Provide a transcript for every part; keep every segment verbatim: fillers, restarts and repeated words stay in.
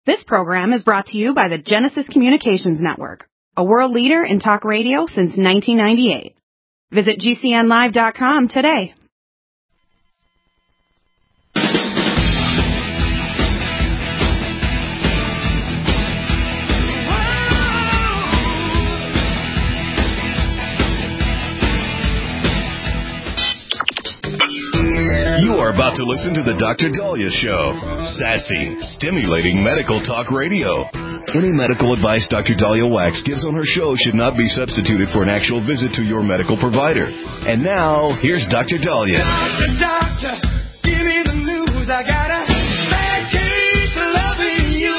This program is brought to you by the Genesis Communications Network, a world leader in talk radio since nineteen ninety-eight. Visit G C N live dot com today. You are about to listen to the Doctor Daliah Show. Sassy, stimulating medical talk radio. Any medical advice Doctor Daliah Wax gives on her show should not be substituted for an actual visit to your medical provider. And now, here's Doctor Daliah. Doctor, doctor, give me the news. I got a bad case of loving you.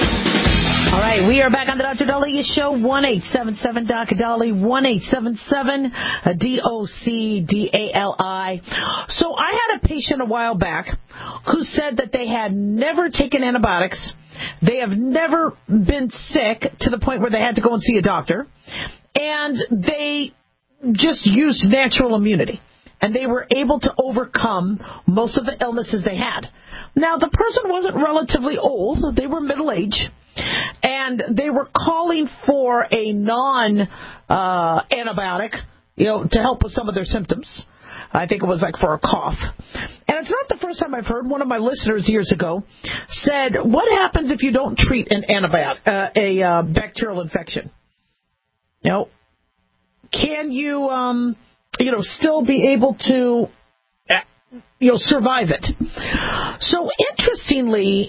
All right, we are back on the Doctor Daliah Show. one eight seven seven Doctor Daliah, one eight seven seven D O C D A L I. So I had a patient a while back who said that they had never taken antibiotics. They have never been sick to the point where they had to go and see a doctor. And they just used natural immunity. And they were able to overcome most of the illnesses they had. Now, the person wasn't relatively old. They were middle-aged. And they were calling for a non-antibiotic, uh, you know, to help with some of their symptoms. I think it was like for a cough. And it's not the first time I've heard. One of my listeners years ago said, what happens if you don't treat an antibiotic, uh, a uh, bacterial infection? You know, can you, um, you know, still be able to, uh, you know, survive it? So interestingly,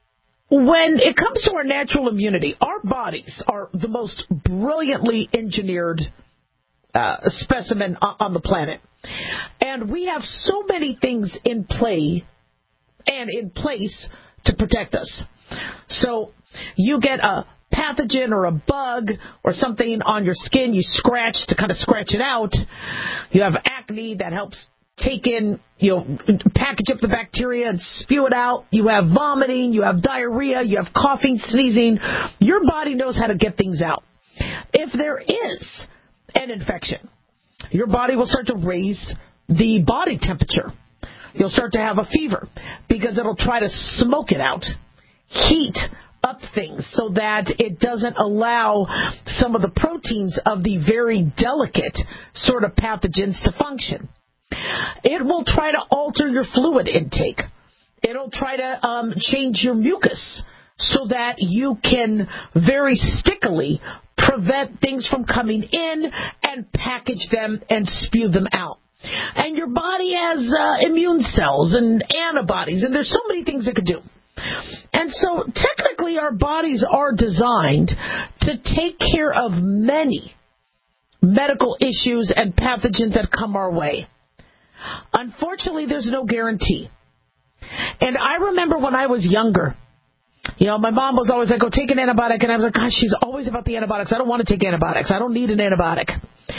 when it comes to our natural immunity, our bodies are the most brilliantly engineered uh, specimen on the planet. And we have so many things in play and in place to protect us. So you get a pathogen or a bug or something on your skin, you scratch to kind of scratch it out. You have acne that helps take in, you know, package up the bacteria and spew it out. You have vomiting, you have diarrhea, you have coughing, sneezing. Your body knows how to get things out. If there is an infection, your body will start to raise the body temperature. You'll start to have a fever because it'll try to smoke it out, heat up things so that it doesn't allow some of the proteins of the very delicate sort of pathogens to function. It will try to alter your fluid intake. It'll try to um, change your mucus so that you can very stickily prevent things from coming in and package them and spew them out. And your body has uh, immune cells and antibodies, and there's so many things it could do. And so technically our bodies are designed to take care of many medical issues and pathogens that come our way. Unfortunately, there's no guarantee. And I remember when I was younger, you know, my mom was always like, oh, take an antibiotic. And I was like, gosh, she's always about the antibiotics. I don't want to take antibiotics. I don't need an antibiotic.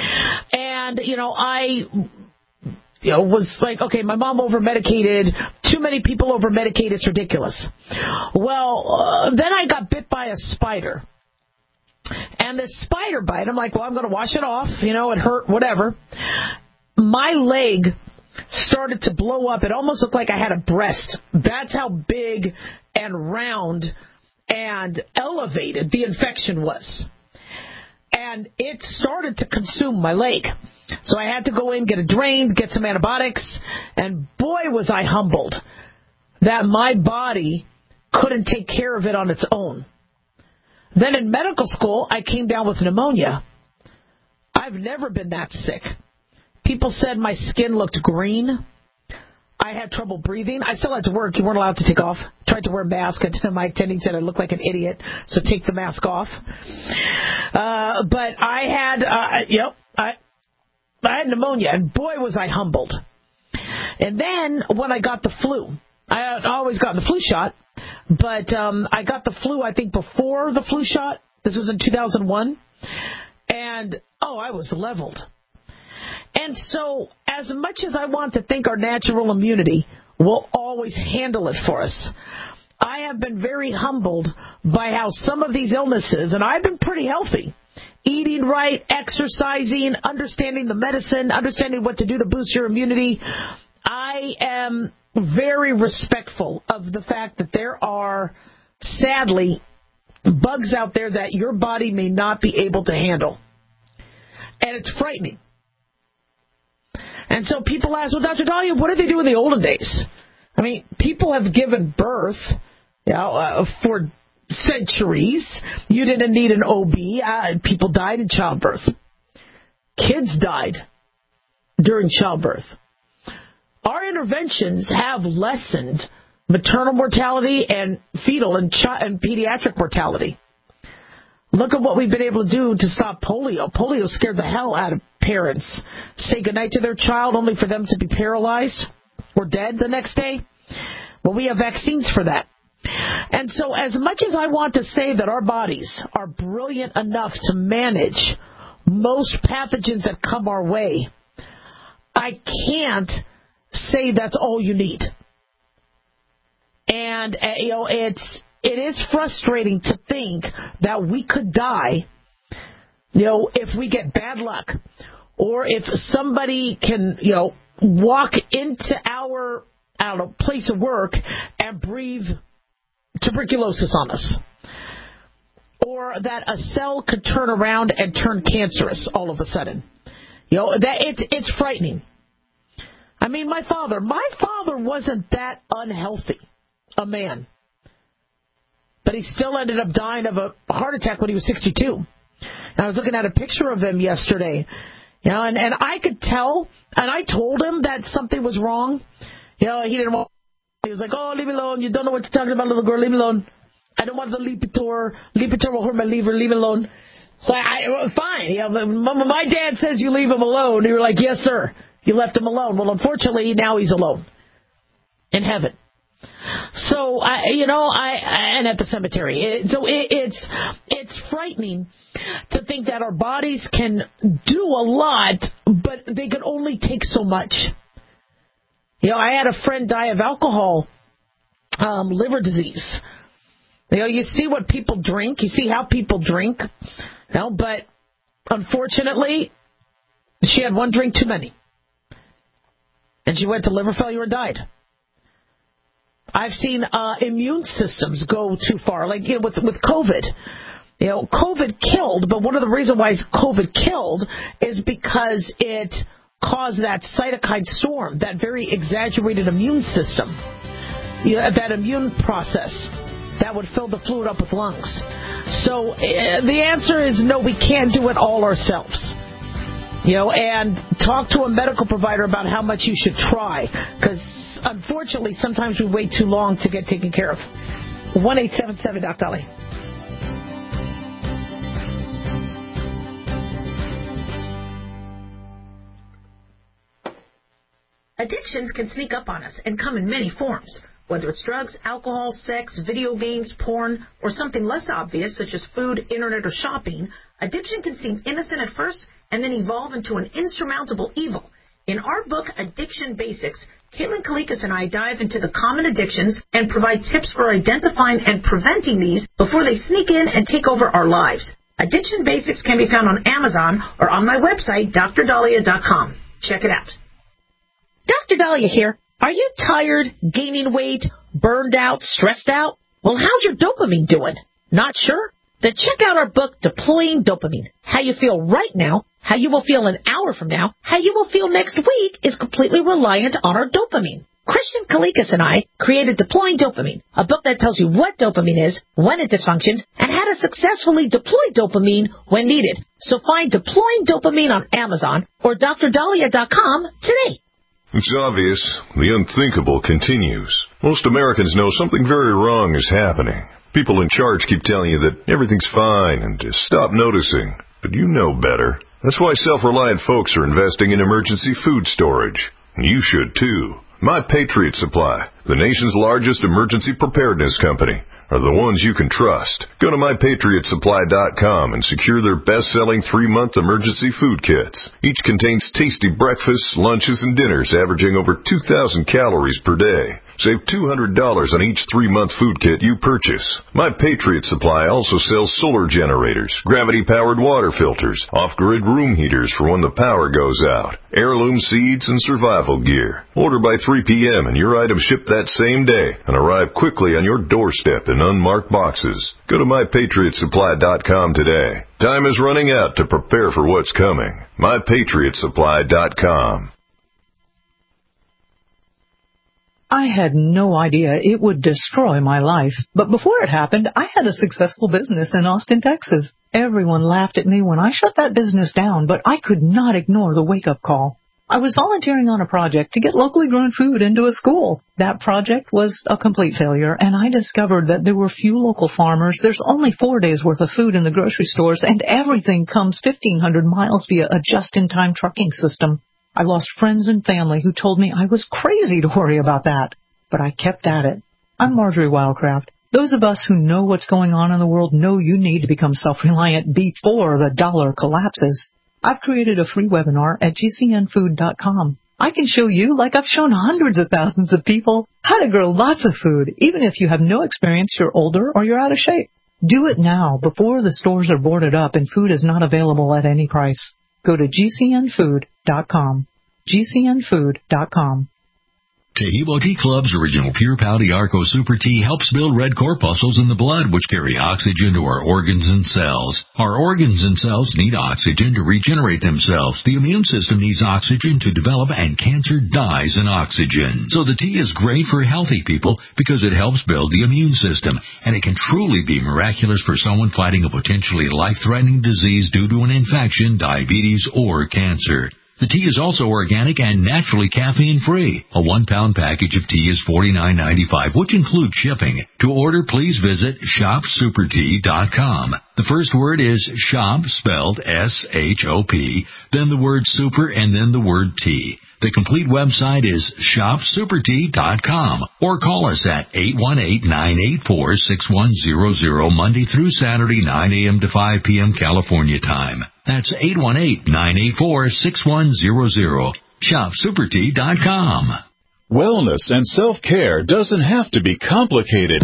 And, you know, I you know, was like, okay, my mom over-medicated. Too many people over-medicate. It's ridiculous. Well, uh, then I got bit by a spider. And this spider bite, I'm like, well, I'm going to wash it off. You know, it hurt, whatever. My leg started to blow up. It almost looked like I had a breast. That's how big and round and elevated the infection was. And it started to consume my leg. So I had to go in, get it drained, get some antibiotics, and boy, was I humbled that my body couldn't take care of it on its own. Then in medical school, I came down with pneumonia. I've never been that sick. People said my skin looked green. I had trouble breathing. I still had to work. You weren't allowed to take off. Tried to wear a mask, and my attending said I looked like an idiot, so take the mask off. Uh, but I had, uh, you know, I, I had pneumonia, and boy, was I humbled. And then when I got the flu, I had always gotten the flu shot, but um, I got the flu, I think, before the flu shot. This was in two thousand one. And, oh, I was leveled. And so, as much as I want to think our natural immunity will always handle it for us, I have been very humbled by how some of these illnesses, and I've been pretty healthy, eating right, exercising, understanding the medicine, understanding what to do to boost your immunity. I am very respectful of the fact that there are sadly, bugs out there that your body may not be able to handle. And it's frightening. And so people ask, well, Doctor Dahlia, what did they do in the olden days? I mean, people have given birth, you know, uh, for centuries. You didn't need an O B. Uh, people died in childbirth. Kids died during childbirth. Our interventions have lessened maternal mortality and fetal and, chi- and pediatric mortality. Look at what we've been able to do to stop polio. Polio scared the hell out of parents. Say goodnight to their child only for them to be paralyzed or dead the next day. Well, we have vaccines for that. And so as much as I want to say that our bodies are brilliant enough to manage most pathogens that come our way, I can't say that's all you need. And, uh, you know, it's, it is frustrating to think that we could die, you know, if we get bad luck, or if somebody can, you know, walk into our, I don't know, place of work and breathe tuberculosis on us, or that a cell could turn around and turn cancerous all of a sudden. You know, that it's it's frightening. I mean, my father, my father wasn't that unhealthy a man, but he still ended up dying of a heart attack when he was sixty-two. And I was looking at a picture of him yesterday, you know, and, and I could tell, and I told him that something was wrong. You know, he didn't want, he was like, oh, leave me alone. You don't know what you're talking about, little girl. Leave me alone. I don't want the Lipitor. Lipitor will hurt my liver. Leave me alone. So I, I fine. You know, my dad says you leave him alone. You were like, yes, sir. You left him alone. Well, unfortunately, now he's alone in heaven. So, I, you know, I, and at the cemetery. It, so it, it's it's frightening to think that our bodies can do a lot, but they can only take so much. You know, I had a friend die of alcohol, um, liver disease. You know, you see what people drink. You see how people drink. You know, but unfortunately, she had one drink too many. And she went to liver failure and died. I've seen uh, immune systems go too far, like you know, with with COVID. You know, COVID killed, but one of the reasons why COVID killed is because it caused that cytokine storm, that very exaggerated immune system, you know, that immune process that would fill the fluid up with lungs. So uh, the answer is no, we can't do it all ourselves. You know, and talk to a medical provider about how much you should try, because unfortunately, sometimes we wait too long to get taken care of. one eight seven seven Doc Dolly. Addictions can sneak up on us and come in many forms. Whether it's drugs, alcohol, sex, video games, porn, or something less obvious such as food, internet, or shopping, addiction can seem innocent at first and then evolve into an insurmountable evil. In our book, Addiction Basics, Caitlin Kalikas and I dive into the common addictions and provide tips for identifying and preventing these before they sneak in and take over our lives. Addiction Basics can be found on Amazon or on my website, D R Dahlia dot com. Check it out. Doctor Dahlia here. Are you tired, gaining weight, burned out, stressed out? Well, how's your dopamine doing? Not sure? Then check out our book, Deploying Dopamine. How you feel right now, how you will feel an hour from now, how you will feel next week is completely reliant on our dopamine. Christian Kalikas and I created Deploying Dopamine, a book that tells you what dopamine is, when it dysfunctions, and how to successfully deploy dopamine when needed. So find Deploying Dopamine on Amazon or D R Dahlia dot com today. It's obvious. The unthinkable continues. Most Americans know something very wrong is happening. People in charge keep telling you that everything's fine and to stop noticing. But you know better. That's why self-reliant folks are investing in emergency food storage. You should too. My Patriot Supply, the nation's largest emergency preparedness company, are the ones you can trust. Go to my patriot supply dot com and secure their best-selling three-month emergency food kits. Each contains tasty breakfasts, lunches, and dinners averaging over two thousand calories per day. Save two hundred dollars on each three-month food kit you purchase. My Patriot Supply also sells solar generators, gravity-powered water filters, off-grid room heaters for when the power goes out, heirloom seeds, and survival gear. Order by three p.m. and your items ship that same day and arrive quickly on your doorstep in unmarked boxes. Go to my patriot supply dot com today. Time is running out to prepare for what's coming. my patriot supply dot com. I had no idea it would destroy my life, but before it happened, I had a successful business in Austin, Texas. Everyone laughed at me when I shut that business down, but I could not ignore the wake-up call. I was volunteering on a project to get locally grown food into a school. That project was a complete failure, and I discovered that there were few local farmers. There's only four days' worth of food in the grocery stores, and everything comes fifteen hundred miles via a just-in-time trucking system. I lost friends and family who told me I was crazy to worry about that, but I kept at it. I'm Marjorie Wildcraft. Those of us who know what's going on in the world know you need to become self-reliant before the dollar collapses. I've created a free webinar at G C N food dot com. I can show you, like I've shown hundreds of thousands of people, how to grow lots of food, even if you have no experience, you're older, or you're out of shape. Do it now, before the stores are boarded up and food is not available at any price. Go to G C N food dot com. G C N food dot com. Tahibo Tea Club's original Pure Pau Arco Super Tea helps build red corpuscles in the blood, which carry oxygen to our organs and cells. Our organs and cells need oxygen to regenerate themselves. The immune system needs oxygen to develop, and cancer dies in oxygen. So the tea is great for healthy people because it helps build the immune system, and it can truly be miraculous for someone fighting a potentially life-threatening disease due to an infection, diabetes, or cancer. The tea is also organic and naturally caffeine-free. A one-pound package of tea is forty-nine ninety-five, which includes shipping. To order, please visit shop super tea dot com. The first word is shop, spelled S H O P, then the word super, and then the word tea. The complete website is shop super tea dot com, or call us at eight one eight, nine eight four, six one zero zero Monday through Saturday, nine a.m. to five p.m. California time. That's eight one eight, nine eight four, six one zero zero. shop super tea dot com. Wellness and self-care doesn't have to be complicated.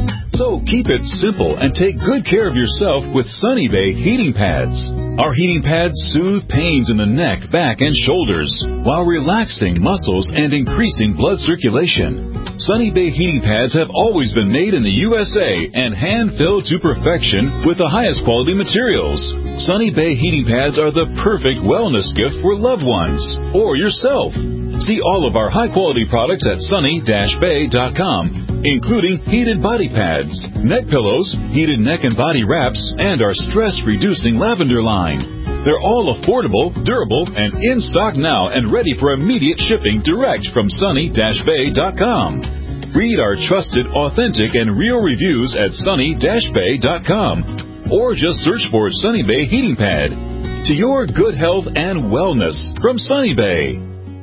So keep it simple and take good care of yourself with Sunny Bay heating pads. Our heating pads soothe pains in the neck, back, and shoulders while relaxing muscles and increasing blood circulation. Sunny Bay heating pads have always been made in the U S A and hand-filled to perfection with the highest quality materials. Sunny Bay heating pads are the perfect wellness gift for loved ones or yourself. See all of our high-quality products at sunny dash bay dot com, including heated body pads, neck pillows, heated neck and body wraps, and our stress-reducing lavender line. They're all affordable, durable, and in stock now and ready for immediate shipping direct from sunny dash bay dot com. Read our trusted, authentic, and real reviews at sunny dash bay dot com, or just search for Sunny Bay Heating Pad. To your good health and wellness from Sunny Bay.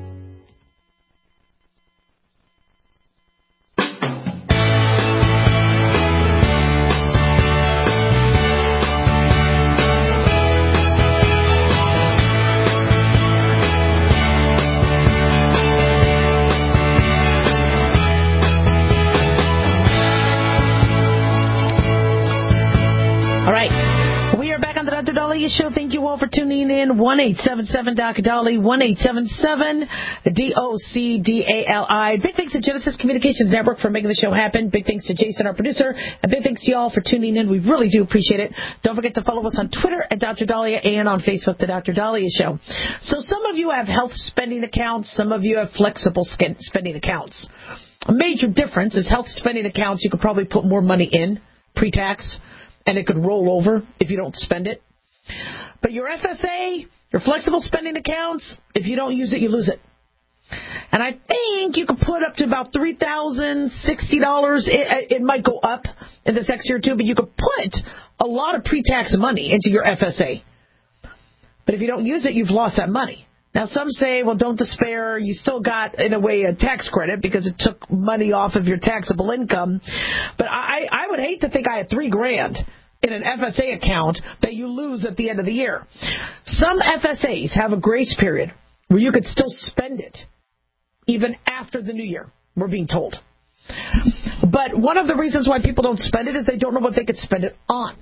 Show. Thank you all for tuning in. one eight seven seven D O C D A L I, one eight seven seven D O C D A L I. Big thanks to Genesis Communications Network for making the show happen. Big thanks to Jason, our producer. And big thanks to y'all for tuning in. We really do appreciate it. Don't forget to follow us on Twitter at Doctor Dahlia and on Facebook, The Doctor Dahlia Show. So some of you have health spending accounts. Some of you have flexible spending accounts. A major difference is health spending accounts. You could probably put more money in pre-tax, and it could roll over if you don't spend it. But your F S A, your flexible spending accounts, if you don't use it, you lose it. And I think you could put up to about three thousand sixty dollars. It, it might go up in this next year or two, but you could put a lot of pre-tax money into your F S A. But if you don't use it, you've lost that money. Now, some say, well, don't despair. You still got, in a way, a tax credit because it took money off of your taxable income. But I, I would hate to think I had three grand in an F S A account that you lose at the end of the year. Some F S As have a grace period where you could still spend it even after the new year, we're being told. But one of the reasons why people don't spend it is they don't know what they could spend it on.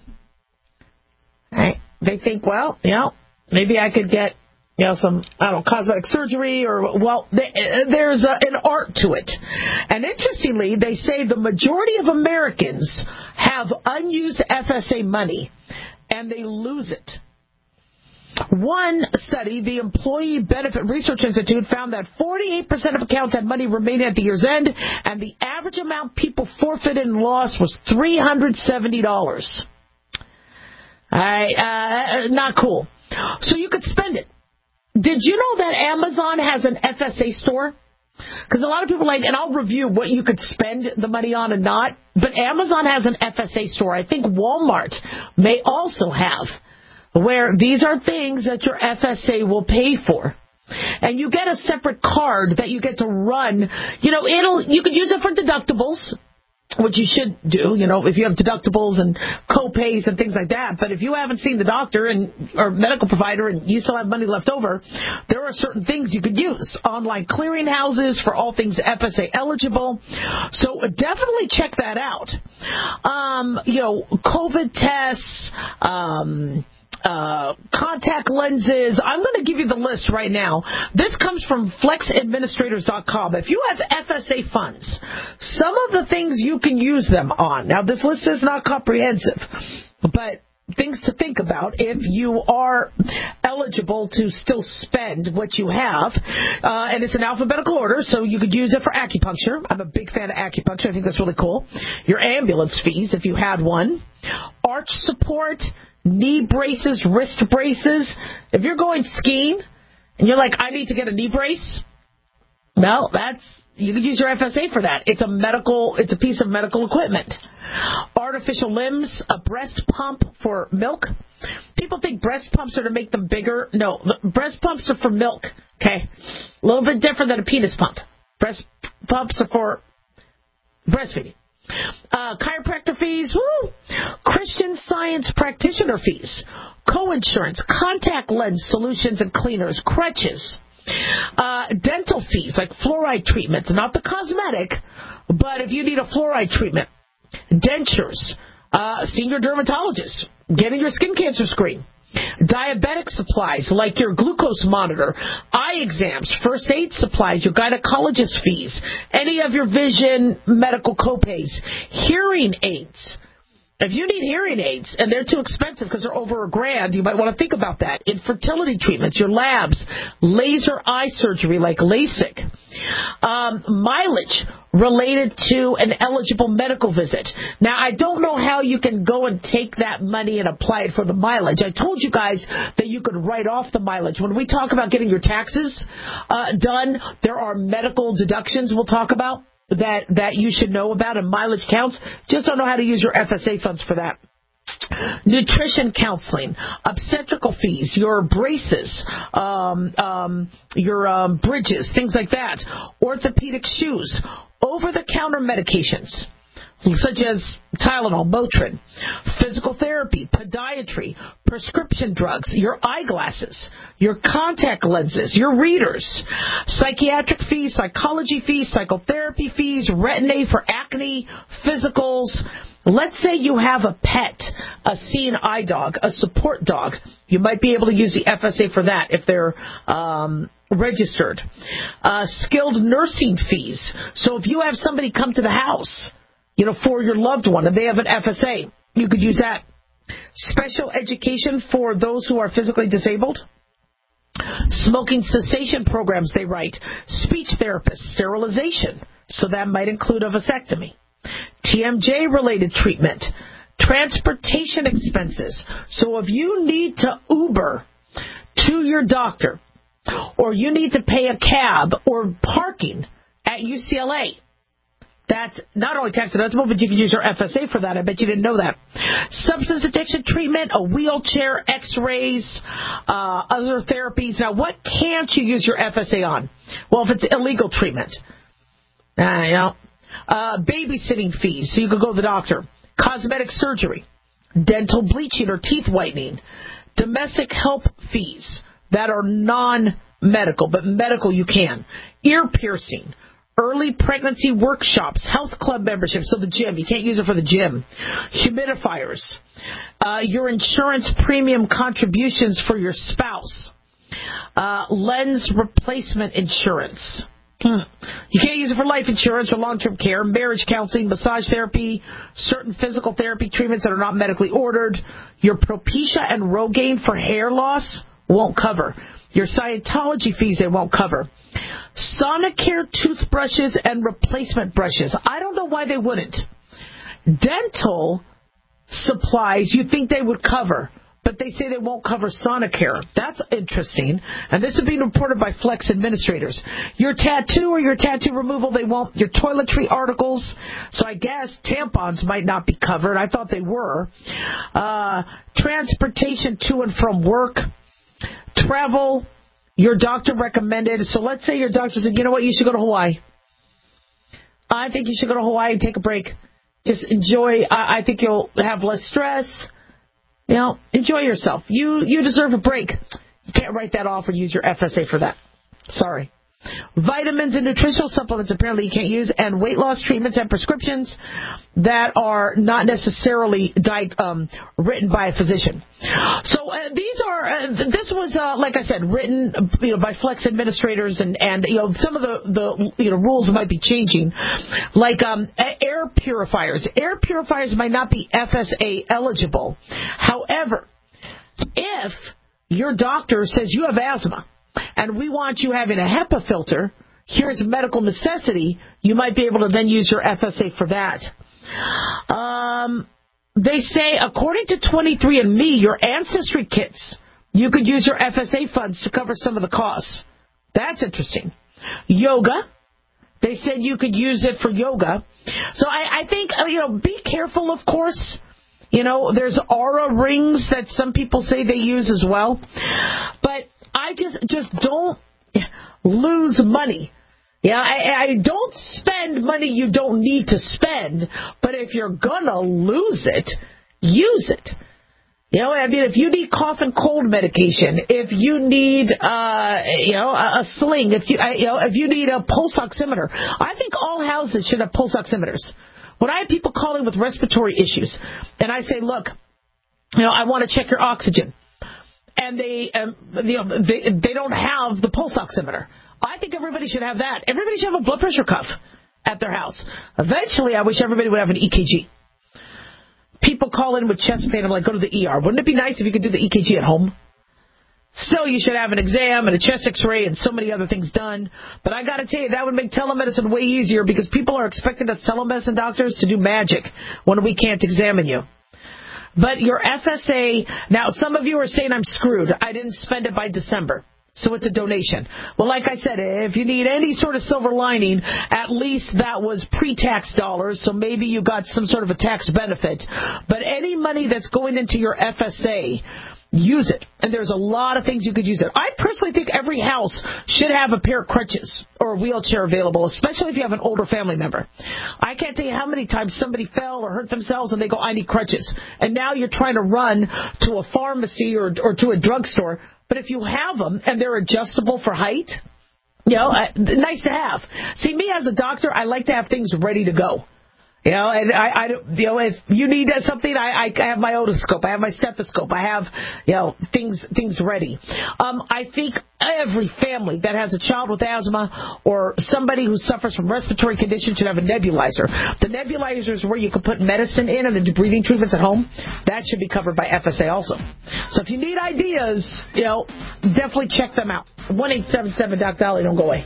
Right? They think, well, you know, maybe I could get, you know, some, I don't know, cosmetic surgery or, well, they, there's a, an art to it. And interestingly, they say the majority of Americans have unused F S A money and they lose it. One study, the Employee Benefit Research Institute, found that forty-eight percent of accounts had money remaining at the year's end, and the average amount people forfeited and lost was three hundred seventy dollars. I, uh, not cool. So you could spend it. Did you know that Amazon has an F S A store? Because a lot of people like, and I'll review what you could spend the money on and not, but Amazon has an F S A store. I think Walmart may also have, where these are things that your F S A will pay for. And you get a separate card that you get to run. You know, it'll you could use it for deductibles, which you should do, you know, if you have deductibles and co-pays and things like that. But if you haven't seen the doctor and or medical provider and you still have money left over, there are certain things you could use. Online clearinghouses for all things F S A eligible. So definitely check that out. Um, you know, COVID tests, um... Uh, contact lenses. I'm going to give you the list right now. This comes from flex administrators dot com. If you have F S A funds, some of the things you can use them on. Now, this list is not comprehensive, but things to think about if you are eligible to still spend what you have. Uh, and it's in alphabetical order, so you could use it for acupuncture. I'm a big fan of acupuncture. I think that's really cool. Your ambulance fees, if you had one. Arch support. Knee braces, wrist braces. If you're going skiing and you're like, I need to get a knee brace, well, that's you can use your F S A for that. It's a medical, it's a piece of medical equipment. Artificial limbs, a breast pump for milk. People think breast pumps are to make them bigger. No, breast pumps are for milk. Okay, a little bit different than a penis pump. Breast pumps are for breastfeeding. Uh, chiropractor fees, woo! Christian Science practitioner fees, co-insurance, contact lens solutions and cleaners, crutches, uh, dental fees like fluoride treatments, not the cosmetic, but if you need a fluoride treatment, dentures, uh, senior dermatologist, getting your skin cancer screen, diabetic supplies like your glucose monitor, eye exams, first aid supplies, your gynecologist fees, any of your vision medical copays, hearing aids. If you need hearing aids and they're too expensive because they're over a grand, you might want to think about that. Infertility treatments, your labs, laser eye surgery like LASIK, um, mileage related to an eligible medical visit. Now, I don't know how you can go and take that money and apply it for the mileage. I told you guys that you could write off the mileage. When we talk about getting your taxes uh, done, there are medical deductions we'll talk about that that you should know about, and mileage counts. Just don't know how to use your F S A funds for that. Nutrition counseling, obstetrical fees, your braces, um, um, your um, bridges, things like that, orthopedic shoes, over-the-counter medications, such as Tylenol, Motrin, physical therapy, podiatry, prescription drugs, your eyeglasses, your contact lenses, your readers, psychiatric fees, psychology fees, psychotherapy fees, Retin-A for acne, physicals. Let's say you have a pet, a seeing eye dog, a support dog. You might be able to use the F S A for that if they're um, registered. Uh, skilled nursing fees. So if you have somebody come to the house, you know, for your loved one, and they have an F S A, you could use that. Special education for those who are physically disabled. Smoking cessation programs, they write. Speech therapists, sterilization. So that might include a vasectomy. T M J-related treatment. Transportation expenses. So if you need to Uber to your doctor, or you need to pay a cab or parking at U C L A, that's not only tax deductible, but you can use your F S A for that. I bet you didn't know that. Substance addiction treatment, a wheelchair, x-rays, uh, other therapies. Now, what can't you use your F S A on? Well, if it's illegal treatment. Uh, you know, uh, babysitting fees, so you could go to the doctor. Cosmetic surgery, dental bleaching or teeth whitening. Domestic help fees that are non-medical, but medical you can. Ear piercing. early pregnancy workshops, health club memberships, so the gym, you can't use it for the gym, humidifiers, uh, your insurance premium contributions for your spouse, uh, lens replacement insurance. Hmm. You can't use it for life insurance or long-term care, marriage counseling, massage therapy, certain physical therapy treatments that are not medically ordered. Your Propecia and Rogaine for hair loss won't cover. Your Scientology fees, they won't cover. Sonicare toothbrushes and replacement brushes. I don't know why they wouldn't. Dental supplies, you'd think they would cover, but they say they won't cover Sonicare. That's interesting. And this is being reported by Flex administrators. Your tattoo or your tattoo removal, they won't. Your toiletry articles, so I guess tampons might not be covered. I thought they were. Uh, transportation to and from work. Travel, your doctor recommended. So let's say your doctor said, you know what, you should go to Hawaii. I think you should go to Hawaii and take a break. Just enjoy. I, I think you'll have less stress. You know, enjoy yourself. You you deserve a break. You can't write that off or use your F S A for that. Sorry. Vitamins and nutritional supplements apparently you can't use, and weight loss treatments and prescriptions that are not necessarily di- um, written by a physician. So uh, these are, uh, this was, uh, like I said, written you know, by Flex administrators, and, and you know some of the, the you know rules might be changing, like um, air purifiers. Air purifiers might not be F S A eligible. However, if your doctor says you have asthma, and we want you having a HEPA filter, here's a medical necessity, you might be able to then use your F S A for that. Um, they say, according to twenty-three and me, your ancestry kits, you could use your F S A funds to cover some of the costs. That's interesting. Yoga, they said you could use it for yoga. So I, I think, you know, be careful, of course. You know, there's aura rings that some people say they use as well. But I just just don't lose money. Yeah, I, I don't spend money you don't need to spend, but if you're gonna lose it, use it. You know, I mean, if you need cough and cold medication, if you need, uh, you know, a, a sling, if you, I, you know, if you need a pulse oximeter, I think all houses should have pulse oximeters. When I have people calling with respiratory issues, and I say, look, you know, I want to check your oxygen. And they, um, you know, they, they don't have the pulse oximeter. I think everybody should have that. Everybody should have a blood pressure cuff at their house. Eventually, I wish everybody would have an E K G. People call in with chest pain. I'm like, go to the E R. Wouldn't it be nice if you could do the E K G at home? Still, you should have an exam and a chest x-ray and so many other things done. But I got to tell you, that would make telemedicine way easier because people are expecting us telemedicine doctors to do magic when we can't examine you. But your F S A, now some of you are saying I'm screwed. I didn't spend it by December. So it's a donation. Well, like I said, if you need any sort of silver lining, at least that was pre-tax dollars, so maybe you got some sort of a tax benefit. But any money that's going into your F S A, use it. And there's a lot of things you could use it. I personally think every house should have a pair of crutches or a wheelchair available, especially if you have an older family member. I can't tell you how many times somebody fell or hurt themselves and they go, I need crutches. And now you're trying to run to a pharmacy or, or to a drugstore. But if you have them and they're adjustable for height, you know, uh, nice to have. See, me as a doctor, I like to have things ready to go. You know, and I, I, you know, if you need something, I, I have my otoscope, I have my stethoscope, I have, you know, things, things ready. Um, I think every family that has a child with asthma or somebody who suffers from respiratory conditions should have a nebulizer. The nebulizer is where you can put medicine in and the breathing treatments at home. That should be covered by F S A also. So if you need ideas, you know, definitely check them out. one eight seven seven Doc Dolly, don't go away.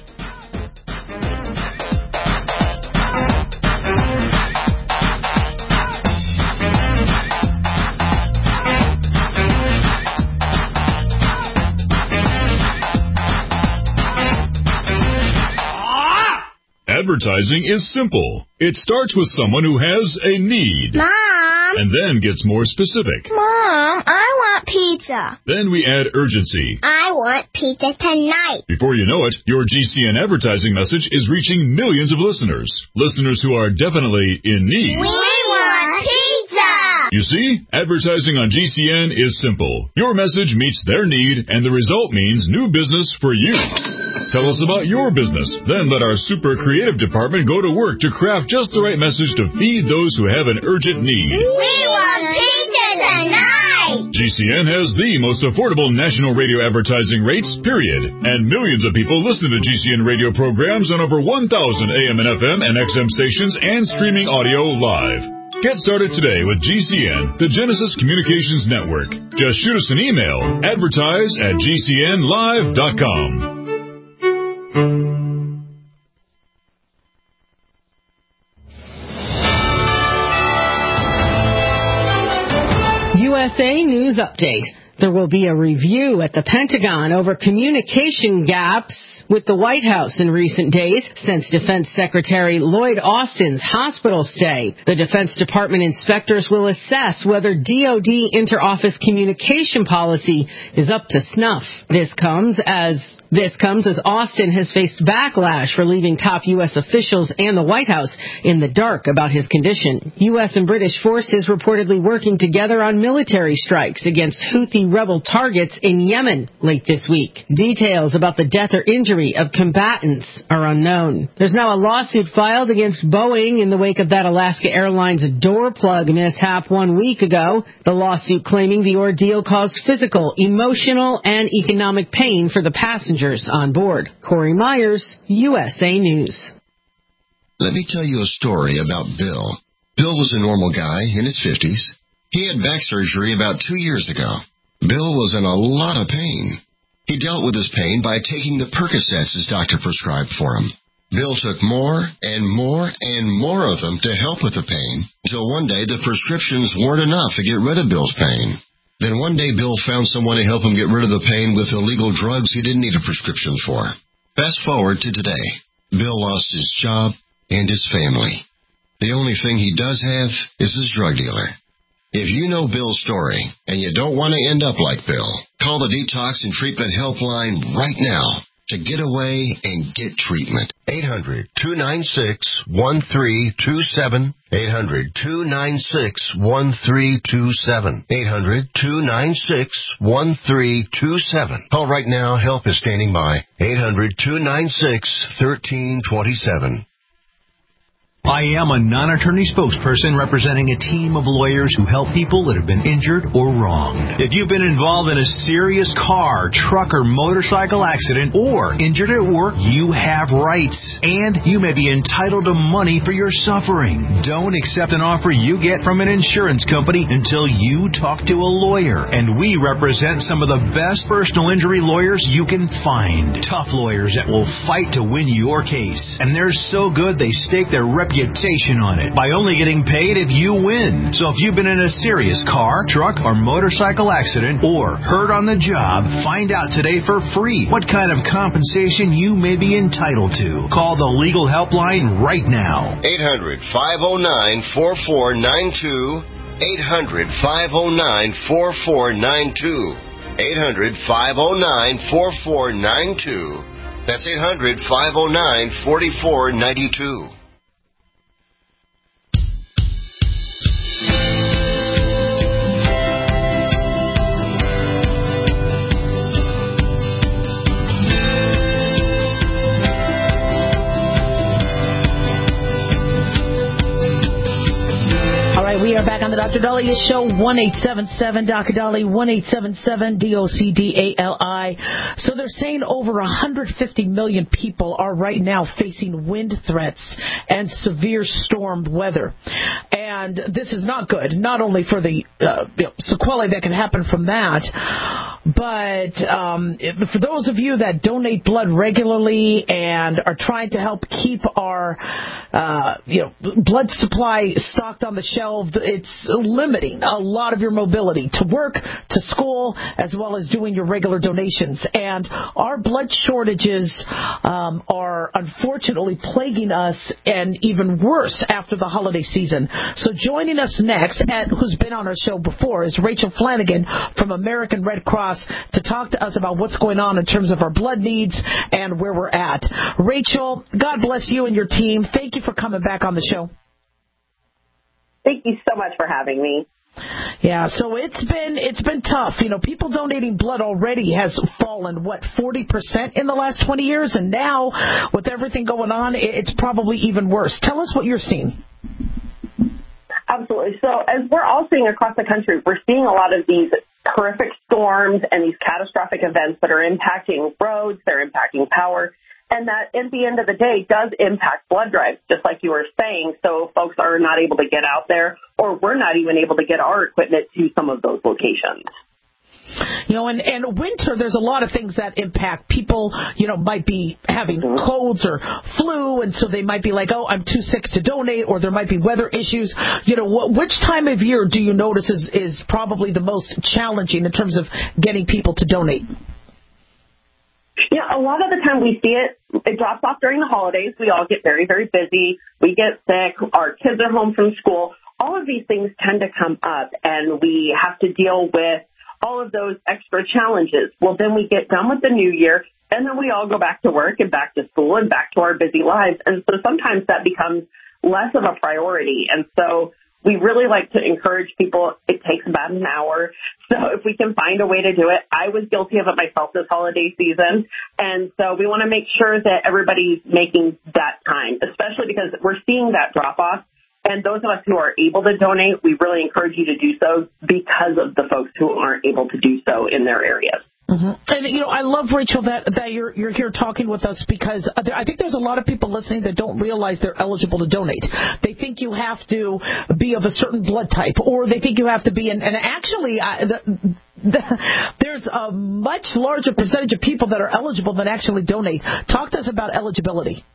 Advertising is simple. It starts with someone who has a need. Mom! And then gets more specific. Mom, I want pizza. Then we add urgency. I want pizza tonight. Before you know it, your G C N advertising message is reaching millions of listeners. Listeners who are definitely in need. We want pizza! You see, advertising on G C N is simple. Your message meets their need, and the result means new business for you. Tell us about your business. Then let our super creative department go to work to craft just the right message to feed those who have an urgent need. We want pizza tonight! G C N has the most affordable national radio advertising rates, period. And millions of people listen to G C N radio programs on over one thousand A M and F M and X M stations and streaming audio live. Get started today with G C N, the Genesis Communications Network. Just shoot us an email, advertise at G C N live dot com. U S A News Update. There will be a review at the Pentagon over communication gaps with the White House in recent days since Defense Secretary Lloyd Austin's hospital stay. The Defense Department inspectors will assess whether D O D interoffice communication policy is up to snuff. This comes as This comes as Austin has faced backlash for leaving top U S officials and the White House in the dark about his condition. U S and British forces reportedly working together on military strikes against Houthi rebel targets in Yemen late this week. Details about the death or injury of combatants are unknown. There's now a lawsuit filed against Boeing in the wake of that Alaska Airlines door plug mishap one week ago. The lawsuit claiming the ordeal caused physical, emotional, and economic pain for the passengers on board. Corey Myers, U S A News. Let me tell you a story about Bill. Bill was a normal guy in his fifties. He had back surgery about two years ago. Bill was in a lot of pain. He dealt with his pain by taking the Percocets his doctor prescribed for him. Bill took more and more and more of them to help with the pain, until one day the prescriptions weren't enough to get rid of Bill's pain. Then one day, Bill found someone to help him get rid of the pain with illegal drugs he didn't need a prescription for. Fast forward to today. Bill lost his job and his family. The only thing he does have is his drug dealer. If you know Bill's story and you don't want to end up like Bill, call the Detox and Treatment Helpline right now to get away and get treatment. eight hundred, two nine six, one three two seven. eight hundred, two nine six, one three two seven. eight hundred, two nine six, one three two seven. Call right now. Help is standing by. eight hundred, two nine six, one three two seven. I am a non-attorney spokesperson representing a team of lawyers who help people that have been injured or wronged. If you've been involved in a serious car, truck, or motorcycle accident or injured at work, you have rights, and you may be entitled to money for your suffering. Don't accept an offer you get from an insurance company until you talk to a lawyer, and we represent some of the best personal injury lawyers you can find. Tough lawyers that will fight to win your case, and they're so good they stake their reputation reputation on it by only getting paid if you win. So if you've been in a serious car, truck, or motorcycle accident or hurt on the job, find out today for free what kind of compensation you may be entitled to. Call the legal helpline right now. eight hundred, five oh nine, four four nine two. eight hundred, five oh nine, four four nine two. eight hundred, five oh nine, four four nine two. That's eight hundred, five oh nine, four four nine two. We are back on the Doctor Daliah Show, one eight seven seven D O C D A L I, one eight seven seven D O C D A L I. So they're saying over one hundred fifty million people are right now facing wind threats and severe storm weather. And this is not good, not only for the uh, you know, sequelae that can happen from that, but um, for those of you that donate blood regularly and are trying to help keep our uh, you know blood supply stocked on the shelf, it's limiting a lot of your mobility to work, to school, as well as doing your regular donations. And our blood shortages um, are unfortunately plaguing us, and even worse after the holiday season. So joining us next, and who's been on our show before, is Rachel Flanagan from American Red Cross to talk to us about what's going on in terms of our blood needs and where we're at. Rachel, God bless you and your team. Thank you for coming back on the show. Thank you so much for having me. Yeah, so it's been it's been tough. You know, people donating blood already has fallen, what, forty percent in the last twenty years? And now, with everything going on, it's probably even worse. Tell us what you're seeing. Absolutely. So as we're all seeing across the country, we're seeing a lot of these horrific storms and these catastrophic events that are impacting roads, they're impacting power, and that at the end of the day does impact blood drives, just like you were saying. So folks are not able to get out there, or we're not even able to get our equipment to some of those locations. You know, and, and winter, there's a lot of things that impact people. You know, might be having colds or flu, and so they might be like, oh, I'm too sick to donate, or there might be weather issues. You know, what, which time of year do you notice is, is probably the most challenging in terms of getting people to donate? Yeah, a lot of the time we see it, it drops off during the holidays. We all get very, very busy. We get sick. Our kids are home from school. All of these things tend to come up, and we have to deal with all of those extra challenges. Well, then we get done with the new year, and then we all go back to work and back to school and back to our busy lives. And so sometimes that becomes less of a priority. And so we really like to encourage people. It takes about an hour. So if we can find a way to do it, I was guilty of it myself this holiday season. And so we want to make sure that everybody's making that time, especially because we're seeing that drop off. And those of us who are able to donate, we really encourage you to do so because of the folks who aren't able to do so in their areas. Mm-hmm. And, you know, I love, Rachel, that, that you're, you're here talking with us, because I think there's a lot of people listening that don't realize they're eligible to donate. They think you have to be of a certain blood type, or they think you have to be, in, and actually, I, the, the, there's a much larger percentage of people that are eligible that actually donate. Talk to us about eligibility.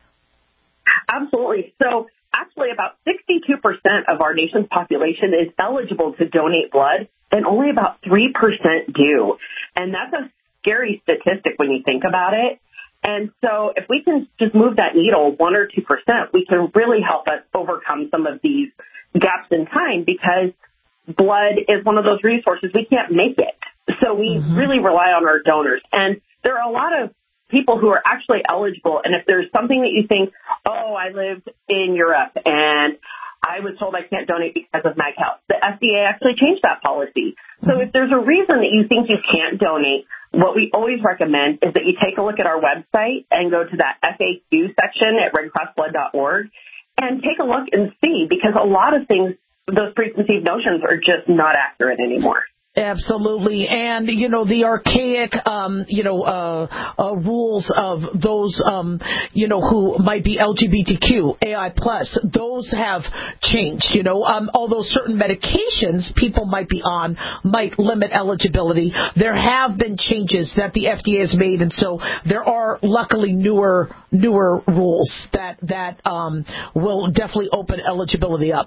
Absolutely. So actually, about sixty-two percent of our nation's population is eligible to donate blood, and only about three percent do. And that's a scary statistic when you think about it. And so if we can just move that needle one or two percent, we can really help us overcome some of these gaps in time, because blood is one of those resources. We can't make it. So we mm-hmm. really rely on our donors. And there are a lot of people who are actually eligible. And if there's something that you think, oh, I lived in Europe and I was told I can't donate because of Mag Health, the F D A actually changed that policy. So if there's a reason that you think you can't donate, what we always recommend is that you take a look at our website and go to that F A Q section at red cross blood dot org and take a look and see, because a lot of things, those preconceived notions are just not accurate anymore. Absolutely. And, you know, the archaic, um, you know, uh, uh, rules of those, um, you know, who might be L G B T Q, A I plus, those have changed, you know, um, although certain medications people might be on might limit eligibility. There have been changes that the F D A has made. And so there are luckily newer, newer rules that, that, um, will definitely open eligibility up.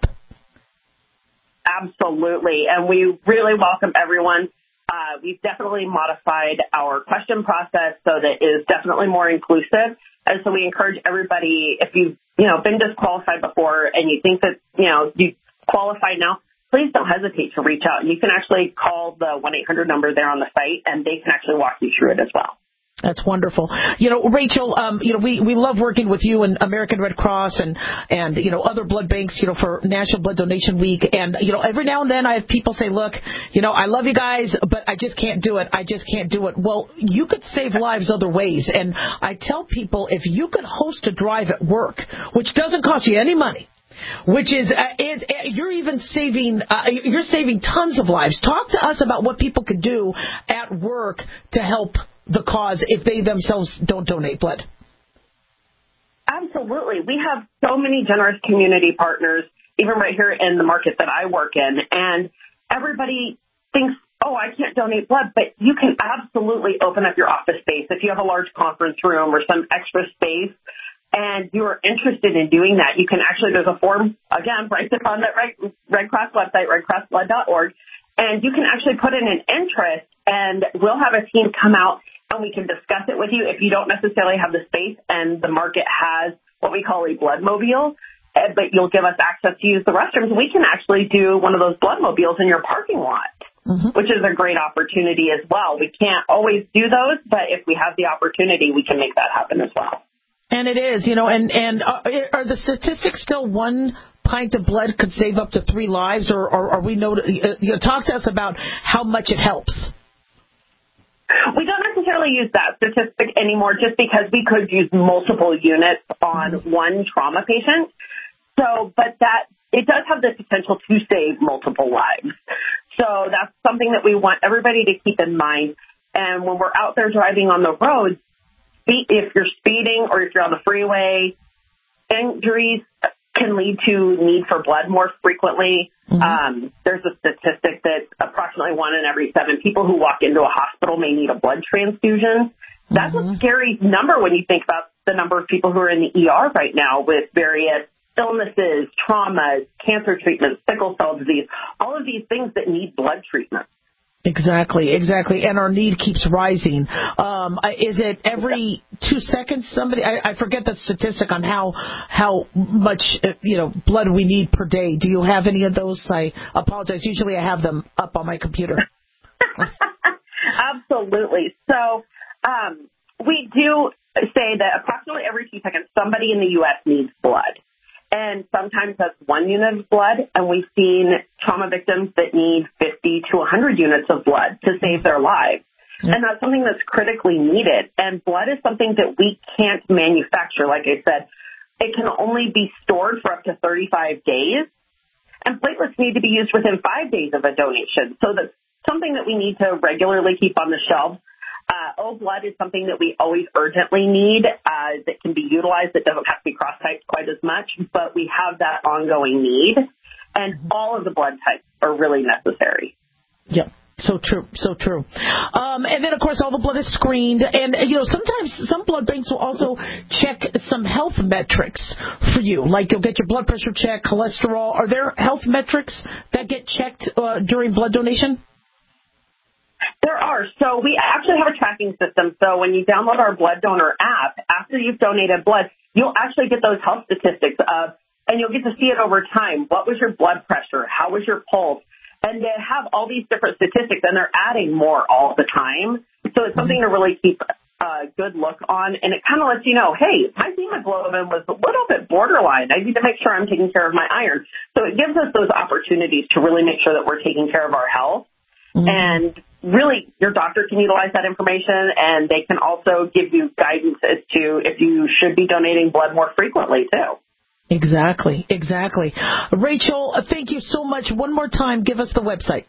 Absolutely. And we really welcome everyone. Uh, we've definitely modified our question process so that it is definitely more inclusive. And so we encourage everybody, if you've, you know, been disqualified before and you think that, you know, you qualify now, please don't hesitate to reach out. And you can actually call the one eight hundred number there on the site, and they can actually walk you through it as well. That's wonderful. You know, Rachel, um, you know, we, we love working with you and American Red Cross and, and, you know, other blood banks, you know, for National Blood Donation Week. And, you know, every now and then I have people say, look, you know, I love you guys, but I just can't do it. I just can't do it. Well, you could save lives other ways. And I tell people, if you could host a drive at work, which doesn't cost you any money, which is, uh, it, it, you're even saving, uh, you're saving tons of lives. Talk to us about what people could do at work to help the cause if they themselves don't donate blood. Absolutely. We have so many generous community partners, even right here in the market that I work in. And everybody thinks, oh, I can't donate blood, but you can absolutely open up your office space. If you have a large conference room or some extra space and you are interested in doing that, you can actually, there's a form, again, right on that Red, Red Cross website, red cross blood dot org, and you can actually put in an interest, and we'll have a team come out and we can discuss it with you if you don't necessarily have the space and the market has what we call a blood mobile, but you'll give us access to use the restrooms. We can actually do one of those blood mobiles in your parking lot, mm-hmm. which is a great opportunity as well. We can't always do those, but if we have the opportunity, we can make that happen as well. And it is, you know, and, and are the statistics still one pint of blood could save up to three lives, or, or are we know? You know, talk to us about how much it helps. We don't necessarily use that statistic anymore just because we could use multiple units on one trauma patient. So, but that, it does have the potential to save multiple lives. So that's something that we want everybody to keep in mind. And when we're out there driving on the road, if you're speeding or if you're on the freeway, injuries can lead to need for blood more frequently. Mm-hmm. Um, there's a statistic that approximately one in every seven people who walk into a hospital may need a blood transfusion. That's mm-hmm. a scary number when you think about the number of people who are in the E R right now with various illnesses, traumas, cancer treatments, sickle cell disease, all of these things that need blood treatment. Exactly, exactly. And our need keeps rising. Um, is it every two seconds somebody, I, I forget the statistic on how how much, you know, blood we need per day. Do you have any of those? I apologize. Usually I have them up on my computer. Absolutely. So um, we do say that approximately every two seconds somebody in the U S needs blood. And sometimes that's one unit of blood, and we've seen trauma victims that need fifty to one hundred units of blood to save their lives. Mm-hmm. And that's something that's critically needed. And blood is something that we can't manufacture. Like I said, it can only be stored for up to thirty-five days, and platelets need to be used within five days of a donation. So that's something that we need to regularly keep on the shelf. Uh, O blood is something that we always urgently need uh, that can be utilized, that doesn't have to be cross-typed quite as much, but we have that ongoing need, and all of the blood types are really necessary. Yep. So true, so true. Um, and then, of course, all the blood is screened. And, you know, sometimes some blood banks will also check some health metrics for you. Like you'll get your blood pressure checked, cholesterol. Are there health metrics that get checked uh, during blood donation? There are. So we actually have a tracking system. So when you download our blood donor app, after you've donated blood, you'll actually get those health statistics of, and you'll get to see it over time. What was your blood pressure? How was your pulse? And they have all these different statistics, and they're adding more all the time. So it's something to really keep a good look on. And it kind of lets you know, hey, my hemoglobin was a little bit borderline. I need to make sure I'm taking care of my iron. So it gives us those opportunities to really make sure that we're taking care of our health. Mm-hmm. And really, your doctor can utilize that information, and they can also give you guidance as to if you should be donating blood more frequently, too. Exactly, exactly. Rachel, thank you so much. One more time, give us the website.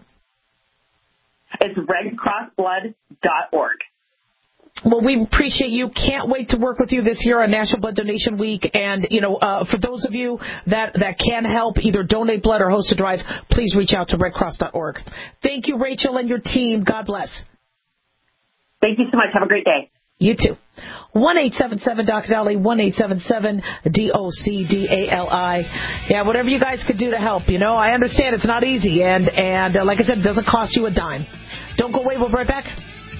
It's red cross blood dot org. Well, we appreciate you. Can't wait to work with you this year on National Blood Donation Week. And, you know, uh, for those of you that, that can help, either donate blood or host a drive, please reach out to red cross dot org. Thank you, Rachel, and your team. God bless. Thank you so much. Have a great day. You too. one eight seven seven D O C D A L I, one eight seven seven D O C D A L I. Yeah, whatever you guys could do to help. You know, I understand it's not easy. And, and uh, like I said, it doesn't cost you a dime. Don't go away. We'll be right back.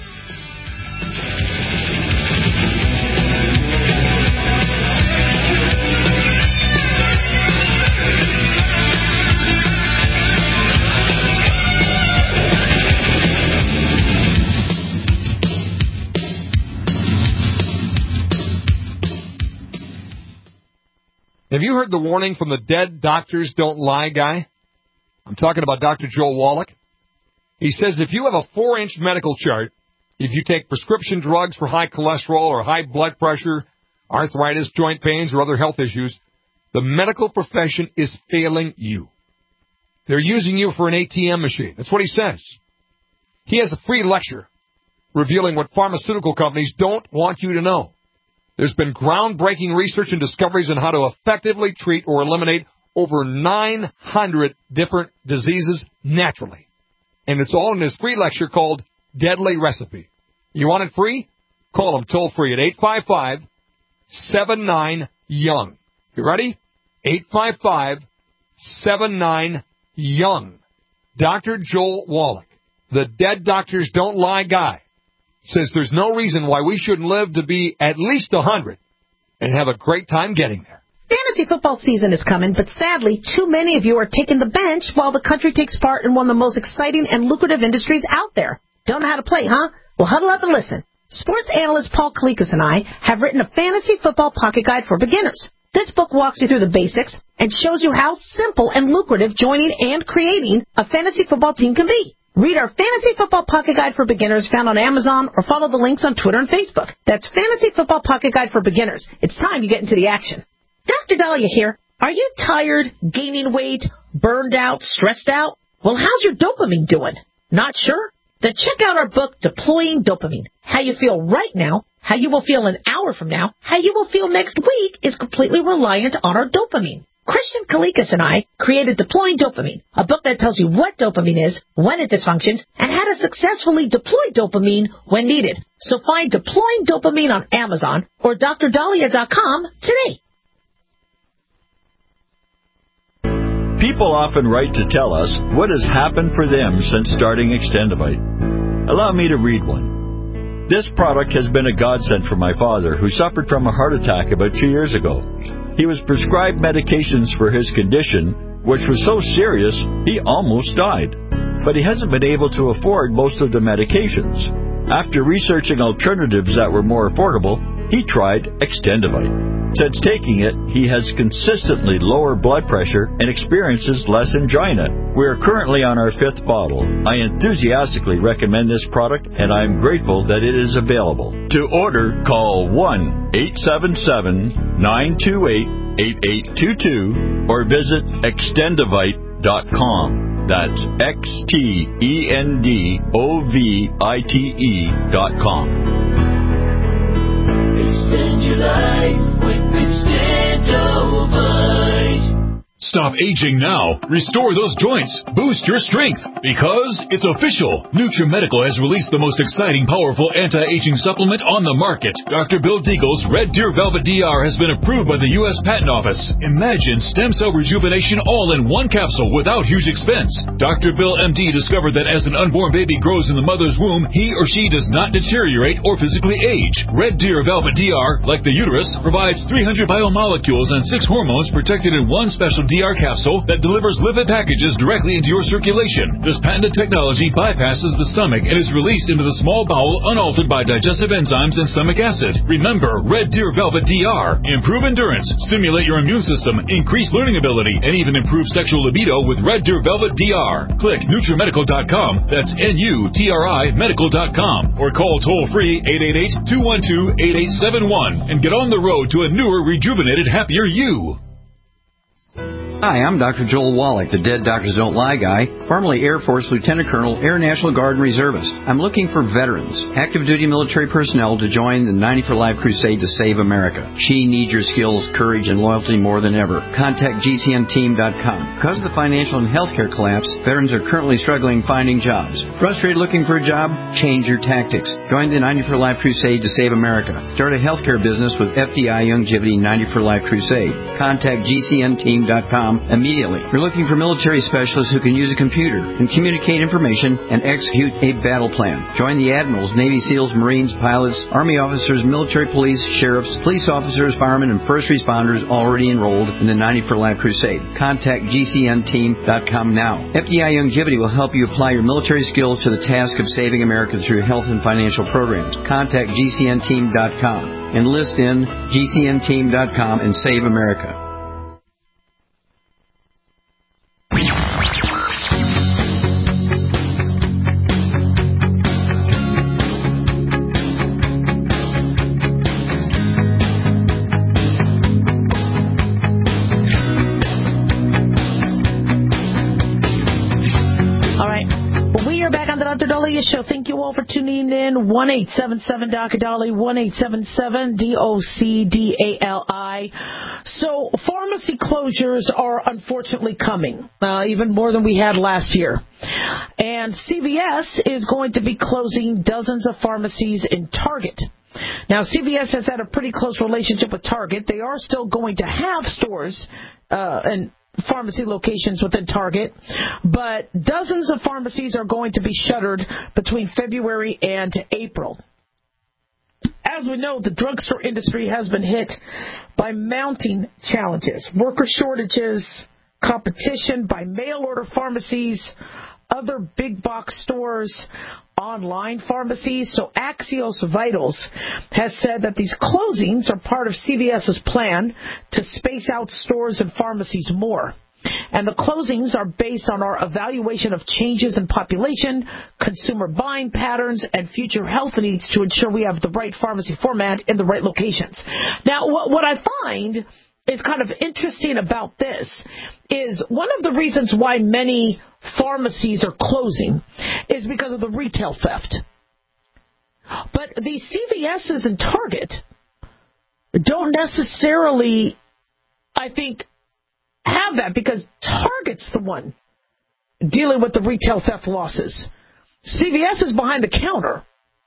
Have you heard the warning from the Dead Doctors Don't Lie guy? I'm talking about Doctor Joel Wallach. He says if you have a four-inch medical chart, if you take prescription drugs for high cholesterol or high blood pressure, arthritis, joint pains, or other health issues, the medical profession is failing you. They're using you for an A T M machine. That's what he says. He has a free lecture revealing what pharmaceutical companies don't want you to know. There's been groundbreaking research and discoveries on how to effectively treat or eliminate over nine hundred different diseases naturally. And it's all in this free lecture called Deadly Recipe. You want it free? Call them toll free at eight five five, seven nine, young. You ready? eight five five, seven nine, young. Doctor Joel Wallach, the Dead Doctors Don't Lie guy, says there's no reason why we shouldn't live to be at least one hundred and have a great time getting there. Fantasy football season is coming, but sadly, too many of you are taking the bench while the country takes part in one of the most exciting and lucrative industries out there. Don't know how to play, huh? Well, huddle up and listen. Sports analyst Paul Kalikas and I have written a fantasy football pocket guide for beginners. This book walks you through the basics and shows you how simple and lucrative joining and creating a fantasy football team can be. Read our Fantasy Football Pocket Guide for Beginners found on Amazon or follow the links on Twitter and Facebook. That's Fantasy Football Pocket Guide for Beginners. It's time you get into the action. Doctor Dahlia here. Are you tired, gaining weight, burned out, stressed out? Well, how's your dopamine doing? Not sure? Then check out our book, Deploying Dopamine. How you feel right now, how you will feel an hour from now, how you will feel next week is completely reliant on our dopamine. Christian Kalikas and I created Deploying Dopamine, a book that tells you what dopamine is, when it dysfunctions, and how to successfully deploy dopamine when needed. So find Deploying Dopamine on Amazon or D R Dahlia dot com today. People often write to tell us what has happened for them since starting Extendivite. Allow me to read one. This product has been a godsend for my father, who suffered from a heart attack about two years ago. He was prescribed medications for his condition, which was so serious he almost died. But he hasn't been able to afford most of the medications. After researching alternatives that were more affordable, he tried Extendivite. Since taking it, he has consistently lower blood pressure and experiences less angina. We are currently on our fifth bottle. I enthusiastically recommend this product, and I am grateful that it is available. To order, call one eight seven seven, nine two eight, eight eight two two or visit extendivite dot com. That's X T E N D O V I T E dot com. Extend your life with Extendivite. Stop aging now. Restore those joints. Boost your strength. Because it's official. NutriMedical has released the most exciting, powerful anti-aging supplement on the market. Doctor Bill Deagle's Red Deer Velvet D R has been approved by the U S Patent Office. Imagine stem cell rejuvenation all in one capsule without huge expense. Doctor Bill M D discovered that as an unborn baby grows in the mother's womb, he or she does not deteriorate or physically age. Red Deer Velvet D R, like the uterus, provides three hundred biomolecules and six hormones protected in one special D R capsule that delivers lipid packages directly into your circulation. This patented technology bypasses the stomach and is released into the small bowel unaltered by digestive enzymes and stomach acid. Remember, Red Deer Velvet D R. Improve endurance, stimulate your immune system, increase learning ability, and even improve sexual libido with Red Deer Velvet D R. Click NutriMedical dot com, that's N U T R I medical dot com, or call toll-free eight eight eight, two one two, eight eight seven one and get on the road to a newer, rejuvenated, happier you. Hi, I'm Doctor Joel Wallach, the Dead Doctors Don't Lie guy, formerly Air Force Lieutenant Colonel, Air National Guard and Reservist. I'm looking for veterans, active duty military personnel to join the ninety for Life crusade to save America. She needs your skills, courage, and loyalty more than ever. Contact G C N team dot com. Because of the financial and healthcare collapse, veterans are currently struggling finding jobs. Frustrated looking for a job? Change your tactics. Join the ninety for Life crusade to save America. Start a healthcare business with F D I Longevity ninety for Life crusade. Contact G C N team dot com immediately. We're looking for military specialists who can use a computer and communicate information and execute a battle plan. Join the admirals, Navy SEALs, Marines, pilots, Army officers, military police, sheriffs, police officers, firemen, and first responders already enrolled in the ninety for Life crusade. Contact G C N team dot com now. F D I Longevity will help you apply your military skills to the task of saving America through health and financial programs. Contact G C N team dot com. Enlist in G C N team dot com and save America. Show. Thank you all for tuning in. one eight seven seven D O C D A L I, one eight seven seven D O C D A L I. So pharmacy closures are unfortunately coming, uh, even more than we had last year. And C V S is going to be closing dozens of pharmacies in Target. Now, C V S has had a pretty close relationship with Target. They are still going to have stores uh, and pharmacy locations within Target, but dozens of pharmacies are going to be shuttered between February and April. As we know, the drugstore industry has been hit by mounting challenges, worker shortages, competition by mail-order pharmacies, uh, other big box stores, online pharmacies. So Axios Vitals has said that these closings are part of CVS's plan to space out stores and pharmacies more. And the closings are based on our evaluation of changes in population, consumer buying patterns, and future health needs to ensure we have the right pharmacy format in the right locations. Now, what, what I find is kind of interesting about this is one of the reasons why many pharmacies are closing is because of the retail theft. But the C V S's and Target don't necessarily, I think, have that because Target's the one dealing with the retail theft losses. C V S is behind the counter.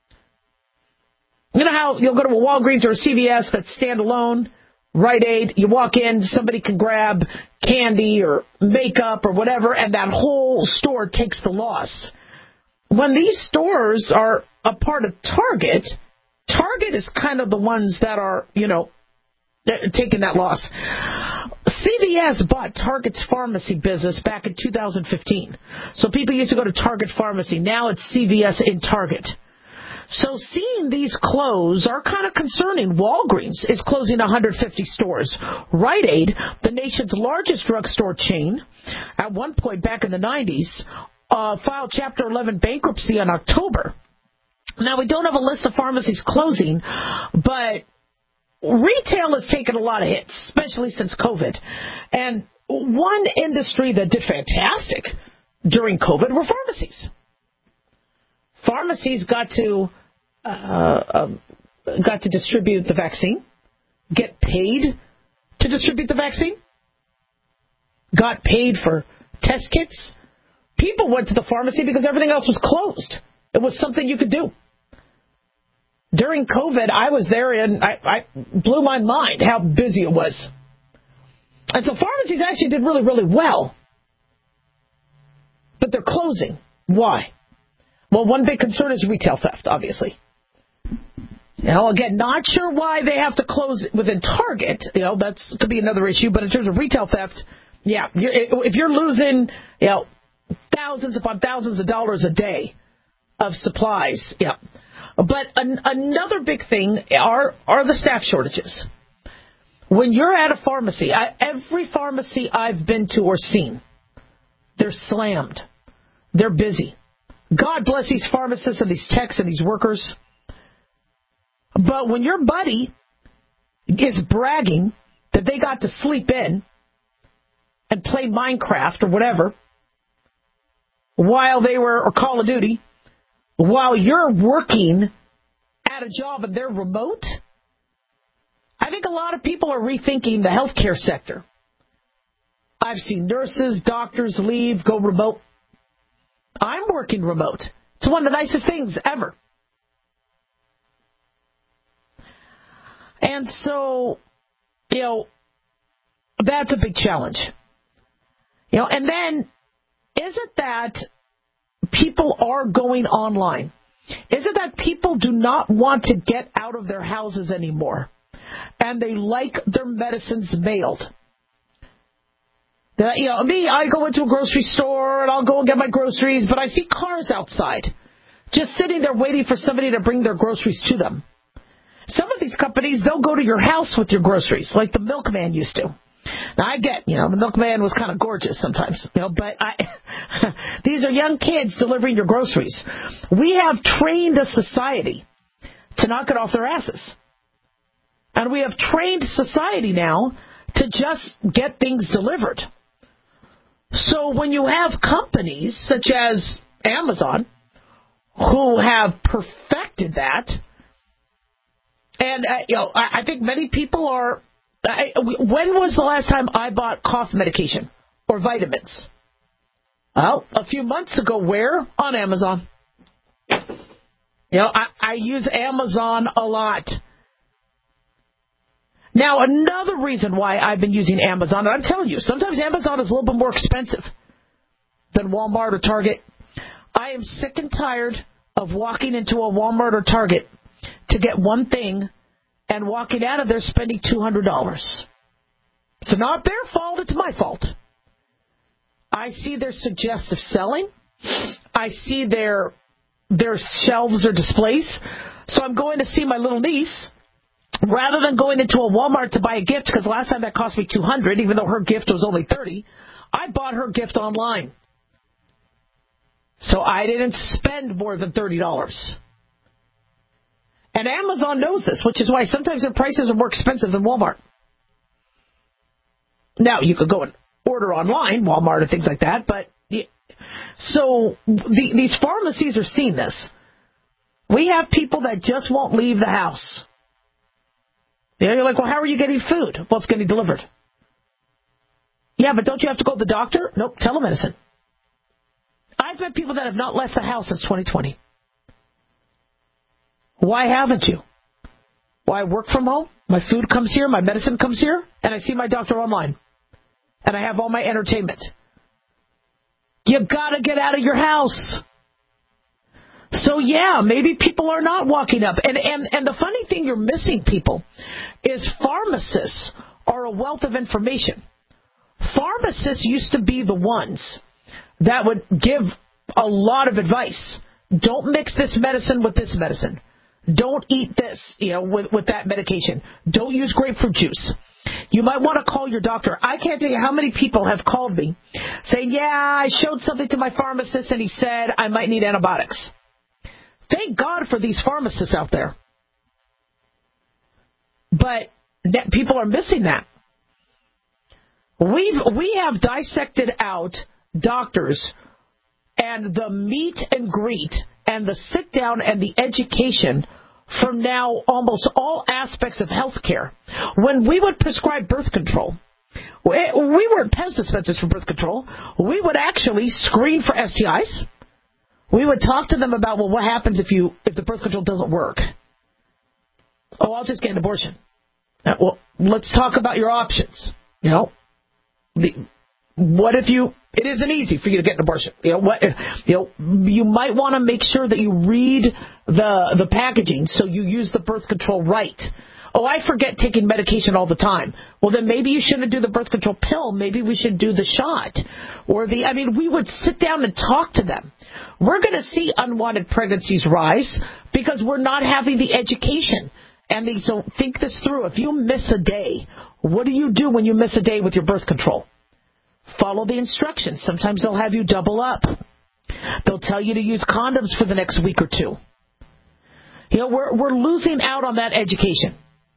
You know how you'll go to a Walgreens or a C V S that's standalone, Rite Aid, you walk in, somebody can grab candy or makeup or whatever, and that whole store takes the loss. When these stores are a part of Target, Target is kind of the ones that are, you know, taking that loss. C V S bought Target's pharmacy business back in two thousand fifteen. So people used to go to Target Pharmacy. Now it's C V S in Target. So seeing these close are kind of concerning. Walgreens is closing one hundred fifty stores. Rite Aid, the nation's largest drugstore chain, at one point back in the nineties, uh, filed Chapter eleven bankruptcy in October. Now, we don't have a list of pharmacies closing, but retail has taken a lot of hits, especially since COVID. And one industry that did fantastic during COVID were pharmacies. Pharmacies got to uh, uh, got to distribute the vaccine, get paid to distribute the vaccine, got paid for test kits. People went to the pharmacy because everything else was closed. It was something you could do. During COVID, I was there and I, I blew my mind how busy it was. And so pharmacies actually did really, really well. But they're closing. Why? Well, one big concern is retail theft, obviously. You know, again, not sure why they have to close within Target. You know, that's could be another issue. But in terms of retail theft, yeah, you're, if you're losing, you know, thousands upon thousands of dollars a day of supplies, yeah. But an, another big thing are are the staff shortages. When you're at a pharmacy, I, every pharmacy I've been to or seen, they're slammed. They're busy. God bless these pharmacists and these techs and these workers. But when your buddy is bragging that they got to sleep in and play Minecraft or whatever while they were, or Call of Duty, while you're working at a job and they're remote, I think a lot of people are rethinking the healthcare sector. I've seen nurses, doctors leave, go remote. I'm working remote. It's one of the nicest things ever. And so, you know, that's a big challenge. You know, and then is it that people are going online? Is it that people do not want to get out of their houses anymore and they like their medicines mailed? Uh, you know, me, I go into a grocery store and I'll go and get my groceries, but I see cars outside just sitting there waiting for somebody to bring their groceries to them. Some of these companies, they'll go to your house with your groceries, like the milkman used to. Now, I get, you know, the milkman was kind of gorgeous sometimes, you know, but I, these are young kids delivering your groceries. We have trained a society to not get off their asses. And we have trained society now to just get things delivered. So when you have companies such as Amazon who have perfected that, and, uh, you know, I, I think many people are, I, when was the last time I bought cough medication or vitamins? Well, a few months ago. Where? On Amazon. You know, I, I use Amazon a lot. Now, another reason why I've been using Amazon, and I'm telling you, sometimes Amazon is a little bit more expensive than Walmart or Target. I am sick and tired of walking into a Walmart or Target to get one thing and walking out of there spending two hundred dollars. It's not their fault, it's my fault. I see their suggestive selling. I see their their shelves or displays. So I'm going to see my little niece. Rather than going into a Walmart to buy a gift, because last time that cost me two hundred dollars, even though her gift was only thirty dollars, I bought her gift online. So I didn't spend more than thirty dollars. And Amazon knows this, which is why sometimes their prices are more expensive than Walmart. Now, you could go and order online, Walmart and things like that, but so the, these pharmacies are seeing this. We have people that just won't leave the house. Yeah, you're like, well, how are you getting food? Well, it's getting delivered. Yeah, but don't you have to go to the doctor? Nope, telemedicine. I've met people that have not left the house since twenty twenty. Why haven't you? Well, I work from home. My food comes here. My medicine comes here. And I see my doctor online. And I have all my entertainment. You got to get out of your house. So, yeah, maybe people are not walking up. And, and, and the funny thing you're missing, people, is pharmacists are a wealth of information. Pharmacists used to be the ones that would give a lot of advice. Don't mix this medicine with this medicine. Don't eat this, you know, with, with that medication. Don't use grapefruit juice. You might want to call your doctor. I can't tell you how many people have called me saying, yeah, I showed something to my pharmacist and he said I might need antibiotics. Thank God for these pharmacists out there. But that, people are missing that. We've, we have dissected out doctors and the meet and greet and the sit down and the education from now almost all aspects of healthcare. When we would prescribe birth control, we weren't Pez dispensers for birth control. We would actually screen for S T Is. We would talk to them about, well, what happens if you if the birth control doesn't work? Oh, I'll just get an abortion. Uh, well, let's talk about your options. You know, the, what if you? It isn't easy for you to get an abortion. You know what? You know, you might want to make sure that you read the the packaging so you use the birth control right. Oh, I forget taking medication all the time. Well, then maybe you shouldn't do the birth control pill. Maybe we should do the shot. Or the, I mean, we would sit down and talk to them. We're going to see unwanted pregnancies rise because we're not having the education. And they, so think this through. If you miss a day, what do you do when you miss a day with your birth control? Follow the instructions. Sometimes they'll have you double up. They'll tell you to use condoms for the next week or two. You know, we're, we're losing out on that education.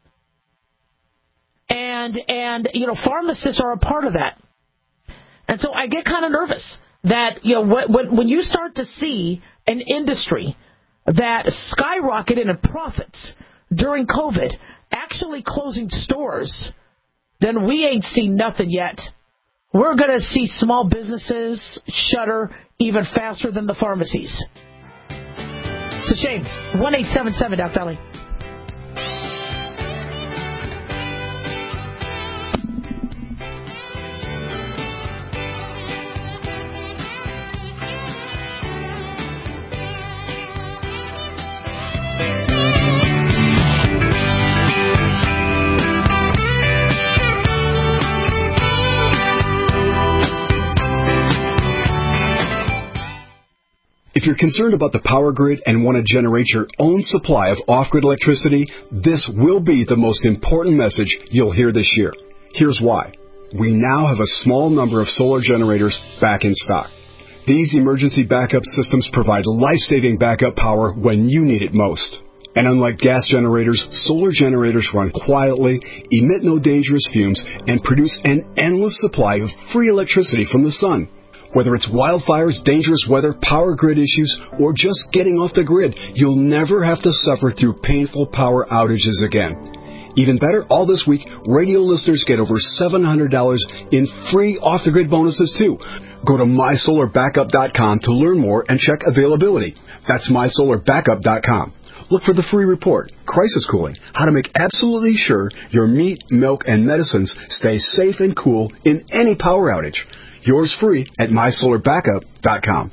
And, and, you know, pharmacists are a part of that. And so I get kind of nervous that, you know, when, when you start to see an industry that skyrocketed in profits during COVID actually closing stores, then we ain't seen nothing yet. We're going to see small businesses shutter even faster than the pharmacies. It's a shame. one eight seven seven Doctor Ellie. If you're concerned about the power grid and want to generate your own supply of off-grid electricity, this will be the most important message you'll hear this year. Here's why. We now have a small number of solar generators back in stock. These emergency backup systems provide life-saving backup power when you need it most. And unlike gas generators, solar generators run quietly, emit no dangerous fumes, and produce an endless supply of free electricity from the sun. Whether it's wildfires, dangerous weather, power grid issues, or just getting off the grid, you'll never have to suffer through painful power outages again. Even better, all this week, radio listeners get over seven hundred dollars in free off-the-grid bonuses, too. Go to my solar backup dot com to learn more and check availability. That's my solar backup dot com. Look for the free report, Crisis Cooling, how to make absolutely sure your meat, milk, and medicines stay safe and cool in any power outage. Yours free at my solar backup dot com.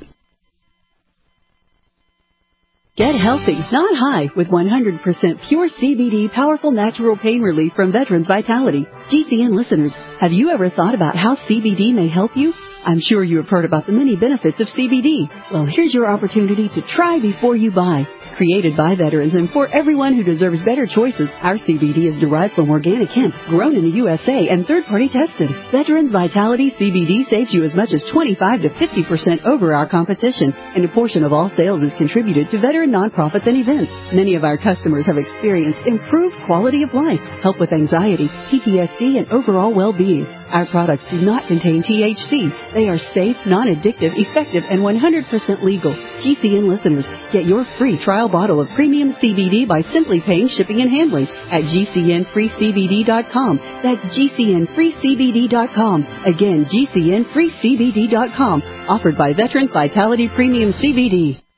Get healthy, not high, with one hundred percent pure C B D powerful natural pain relief from Veterans Vitality. G C N listeners, have you ever thought about how C B D may help you? I'm sure you have heard about the many benefits of C B D. Well, here's your opportunity to try before you buy. Created by veterans and for everyone who deserves better choices, our C B D is derived from organic hemp, grown in the U S A and third-party tested. Veterans Vitality C B D saves you as much as twenty-five to fifty percent over our competition, and a portion of all sales is contributed to veteran nonprofits and events. Many of our customers have experienced improved quality of life, help with anxiety, P T S D, and overall well-being. Our products do not contain T H C. They are safe, non-addictive, effective, and one hundred percent legal. G C N listeners, get your free trial bottle of premium C B D by simply paying shipping and handling at G C N free C B D dot com. That's G C N free C B D dot com. Again, G C N free C B D dot com. Offered by Veterans Vitality Premium C B D.